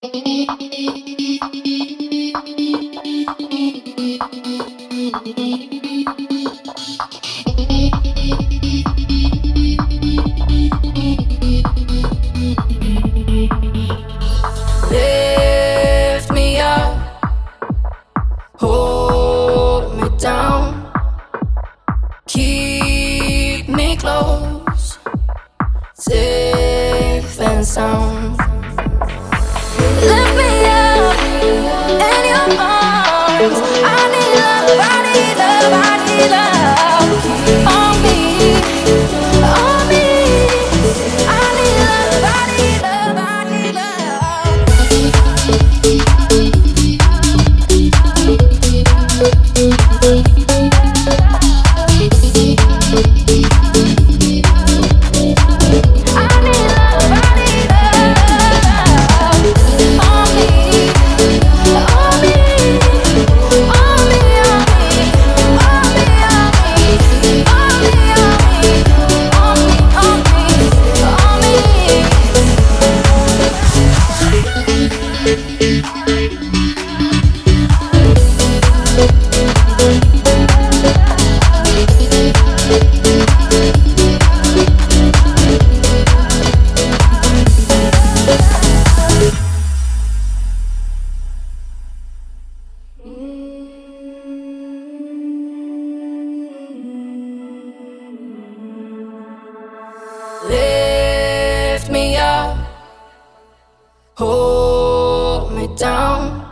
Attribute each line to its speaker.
Speaker 1: Lift me up, hold me down, keep me close, safe and sound. Lift me up in your arms. I need love, I need love, I need love. On me, on me. I need love, I need love, I need Lift me up, hold me down,